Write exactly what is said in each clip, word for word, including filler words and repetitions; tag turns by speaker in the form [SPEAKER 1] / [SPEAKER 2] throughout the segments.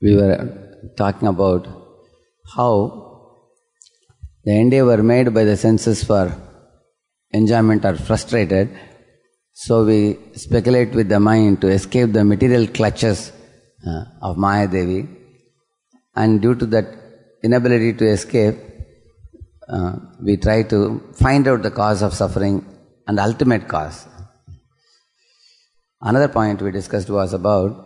[SPEAKER 1] we were talking about how the endeavor made by the senses for enjoyment are frustrated, so we speculate with the mind to escape the material clutches uh, of Maya Devi, and due to that inability to escape, uh, we try to find out the cause of suffering and the ultimate cause. Another point we discussed was about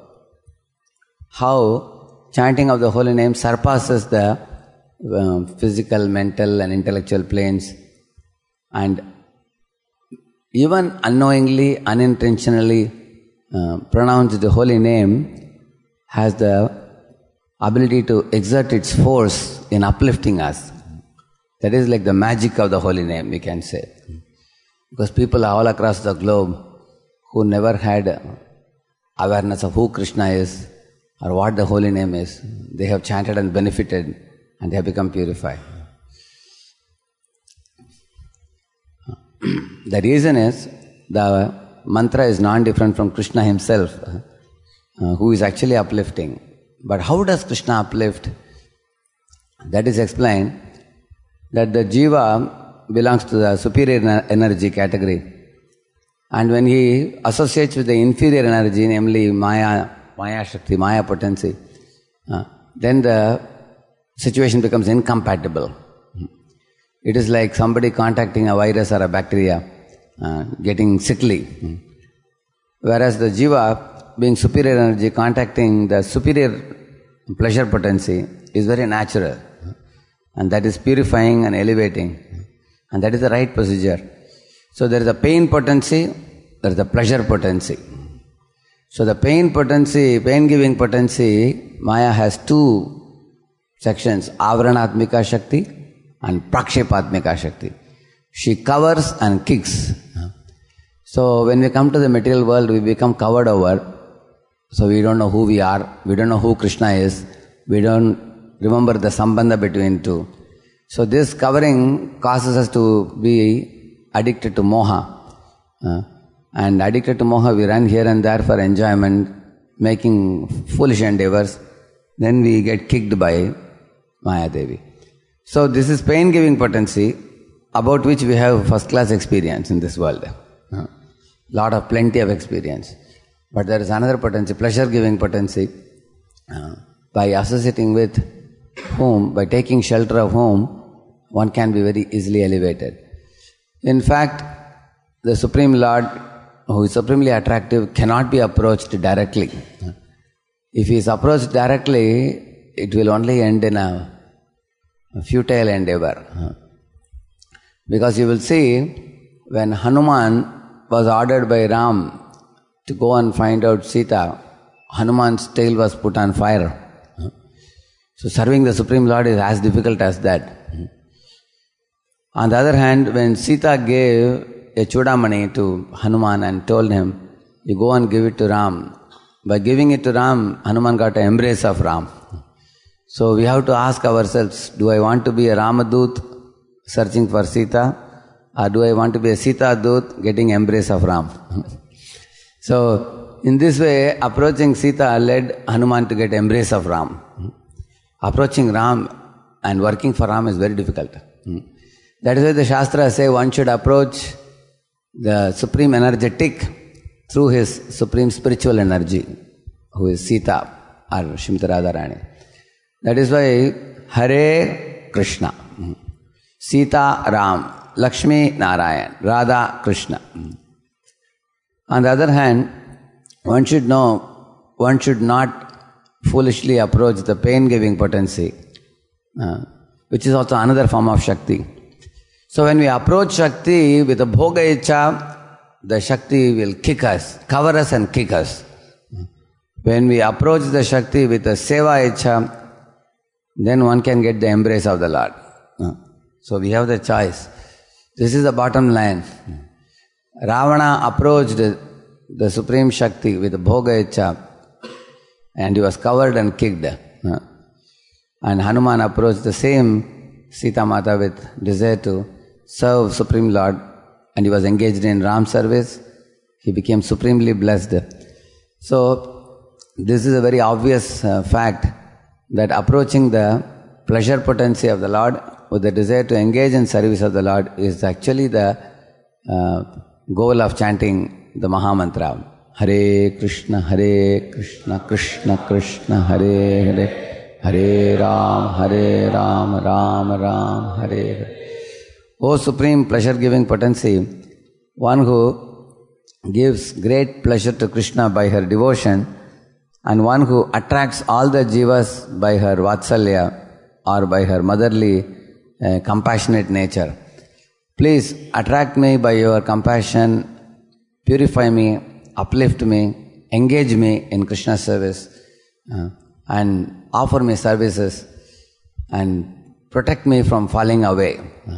[SPEAKER 1] how chanting of the holy name surpasses the uh, physical, mental and intellectual planes, and even unknowingly, unintentionally uh, pronounced the holy name has the ability to exert its force in uplifting us. That is like the magic of the holy name, we can say. Because people all across the globe who never had awareness of who Krishna is or what the holy name is, they have chanted and benefited and they have become purified. The reason is the mantra is non-different from Krishna himself, uh, who is actually uplifting. But how does Krishna uplift? That is explained that the jiva belongs to the superior energy category. And when he associates with the inferior energy, namely Maya, Maya Shakti, Maya potency, uh, then the situation becomes incompatible. It is like somebody contacting a virus or a bacteria, uh, getting sickly. Whereas the jiva, being superior energy, contacting the superior pleasure potency is very natural. And that is purifying and elevating. And that is the right procedure. So there is a pain potency, there is a pleasure potency. So the pain potency, pain-giving potency, Maya has two sections, Avranatmika Shakti and Prakshepatmika Shakti. She covers and kicks. So when we come to the material world, we become covered over. So we don't know who we are, we don't know who Krishna is, we don't remember the sambandha between two. So this covering causes us to be addicted to moha. Uh, and addicted to moha, we run here and there for enjoyment, making foolish endeavors. Then we get kicked by Maya Devi. So this is pain-giving potency about which we have first-class experience in this world. Uh, lot of plenty of experience. But there is another potency, pleasure-giving potency, uh, by associating with whom, by taking shelter of whom, one can be very easily elevated. In fact, the Supreme Lord, who is supremely attractive, cannot be approached directly. If he is approached directly, it will only end in a, a futile endeavor. Because you will see, when Hanuman was ordered by Ram to go and find out Sita, Hanuman's tail was put on fire. So serving the Supreme Lord is as difficult as that. On the other hand, when Sita gave a chudamani to Hanuman and told him, you go and give it to Ram. By giving it to Ram, Hanuman got an embrace of Ram. So we have to ask ourselves, do I want to be a Ramadut searching for Sita, or do I want to be a Sita Dut getting embrace of Ram? So in this way, approaching Sita led Hanuman to get embrace of Ram. Approaching Ram and working for Ram is very difficult. That is why the Shastras say one should approach the Supreme Energetic through his Supreme Spiritual Energy, who is Sita or Shrimati Radharani. That is why Hare Krishna, Sita Ram, Lakshmi Narayan, Radha Krishna. On the other hand, one should know, one should not foolishly approach the pain-giving potency, uh, which is also another form of Shakti. So when we approach Shakti with a Bhoga Icha, the Shakti will kick us, cover us and kick us. When we approach the Shakti with a Seva Icha, then one can get the embrace of the Lord. Uh, so we have the choice. This is the bottom line. Ravana approached the Supreme Shakti with a Bhoga Icha, and he was covered and kicked. Uh, and Hanuman approached the same Sita Mata with desire to serve Supreme Lord, and he was engaged in Ram service. He became supremely blessed. So, this is a very obvious uh, fact that approaching the pleasure potency of the Lord with the desire to engage in service of the Lord is actually the uh, goal of chanting the Mahamantra. Hare Krishna, Hare Krishna, Krishna Krishna, Hare Hare, Hare Ram, Hare Ram, Ram Ram, Hare Hare. O Supreme Pleasure-Giving Potency, one who gives great pleasure to Krishna by her devotion, and one who attracts all the jivas by her vatsalya or by her motherly, uh, compassionate nature. Please attract me by your compassion, purify me, uplift me, engage me in Krishna service, uh, and offer me services, and protect me from falling away. Uh,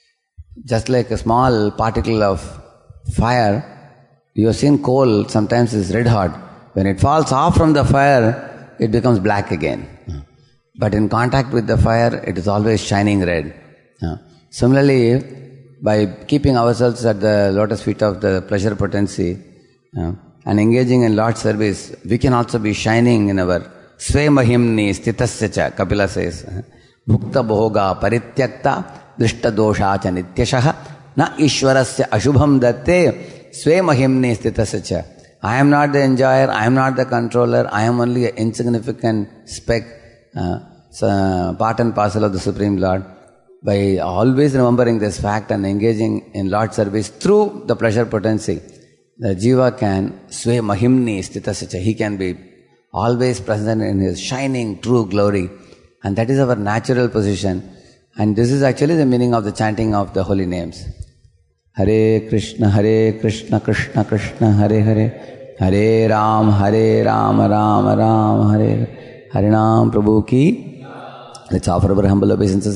[SPEAKER 1] just like a small particle of fire, you have seen coal sometimes is red hot. When it falls off from the fire, it becomes black again. Uh, but in contact with the fire, it is always shining red. Uh, similarly, by keeping ourselves at the lotus feet of the pleasure potency, Uh, and engaging in Lord's service, we can also be shining in our Sve Mahimni Stitasya cha, Kapila says. Bhukta Bhoga Parityakta Drishta Dosha cha Nityashaha Na Ishwarasya Ashubham Datte Sve Mahimni Stitasya cha. I am not the enjoyer, I am not the controller, I am only an insignificant speck, uh, so part and parcel of the Supreme Lord. By always remembering this fact and engaging in Lord's service through the pleasure potency, the jiva can Sve Mahimni Stitasya. He can be always present in his shining true glory. And that is our natural position. And this is actually the meaning of the chanting of the holy names. Hare Krishna, Hare Krishna, Krishna Krishna, Hare Hare, Hare Ram, Hare Ram, Ram Ram, Hare Hare. Harinam Prabhu ki. Let's offer our humble obeisances.